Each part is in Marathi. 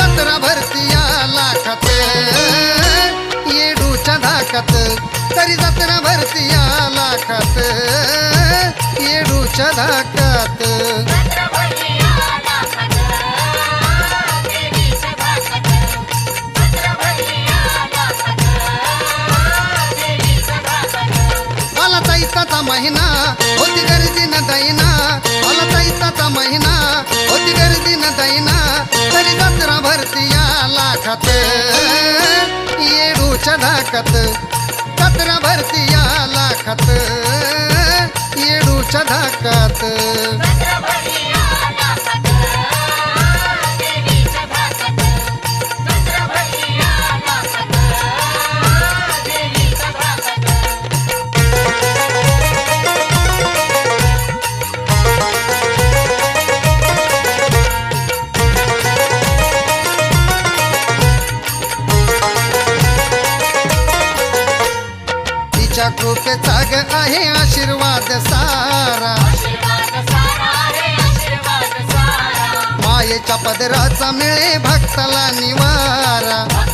जत्रा भरती या लाखात येडूच्या धाकात तरी जत्रा भरती या लाखात येडूच्या धाकात आला चैताचा महिना होती गर्दी न दैना आला चैताचा महिना होती गर्दी न दैना तरी जत्रा भरती या लाखात येडूच्या धाकात जत्रा भरती या लाखात येडूच्या धाकात कृपेचा ग आहे आशीर्वाद सारा मायेच्या पदराचा मिळे भक्ताला निवारा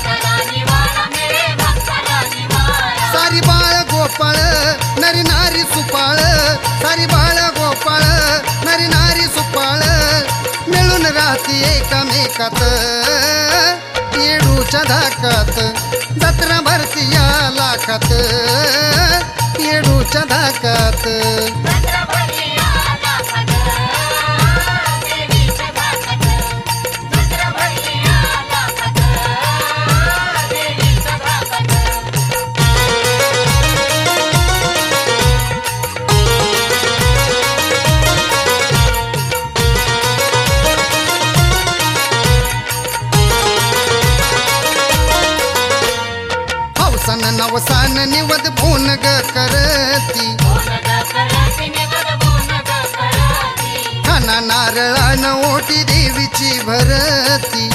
सारी बाळ गोपाळ नरी नारी सुपाळ सारी बाळ गोपाळ नरी नारी सुपाळ मिळून राहती एकमेकात येडूच्या धाकात जत्रा भरती या लाखात येडूच्या धाकात नवसान निवद भून ग करती खाना नारळान ओटी देवीची भरती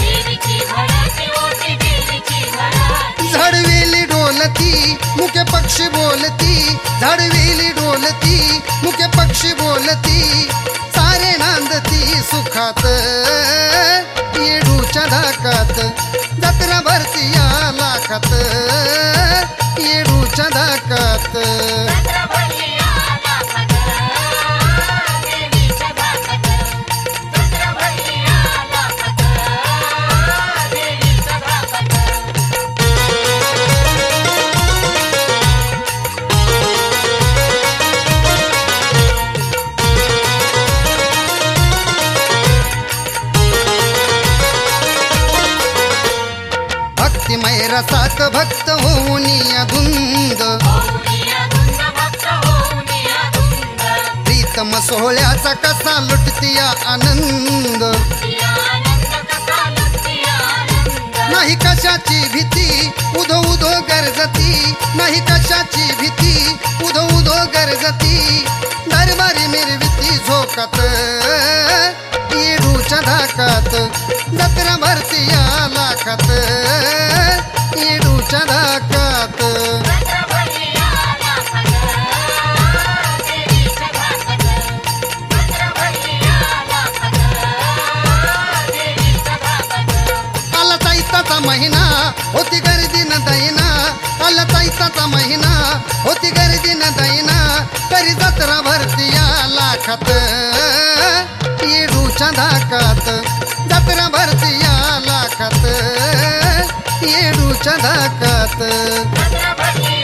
झाडवेली डोलती मुके पक्षी बोलती झाडवेली डोलती मुके पक्षी बोलती सारे नांदती सुखात येडूच्या धाकात जत्रा भरती या लाखात येडूच्या धाकात भक्तिमय रसात भक्त होऊन धुंद प्रीतम सोहळ्याचा कसा लुटतिया आनंद नाही कशाची भीती उधो उधो गरजती नाही कशाची भीती उधो उधो गरजती दरबारी मिरविती झोकात येडूच्या धाकात जत्रा भरती या लाखात येडूच्या धाकात आला चैताचा महिना होती गर्दी न दैना आला चैताचा महिना होती गर्दी न दैना तरी जत्रा भरती या लाखात येडूच्या धाकात जत्रा भरती या लाखात येडूच्या धाकात